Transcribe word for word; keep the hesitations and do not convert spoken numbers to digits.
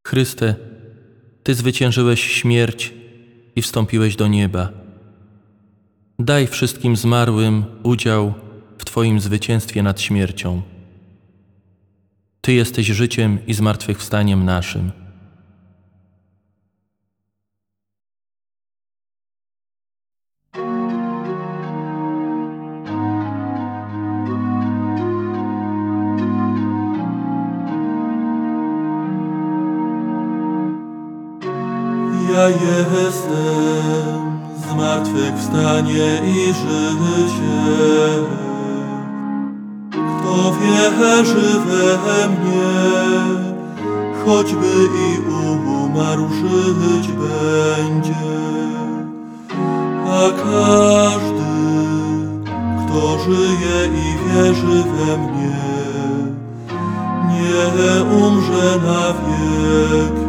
Chryste, Ty zwyciężyłeś śmierć i wstąpiłeś do nieba. Daj wszystkim zmarłym udział w Twoim zwycięstwie nad śmiercią. Ty jesteś życiem i zmartwychwstaniem naszym. Ja jestem zmartwychwstanie i życie. Kto wierzy we mnie, choćby i umarł, żyć będzie. A każdy, kto żyje i wierzy we mnie, nie umrze na wieki.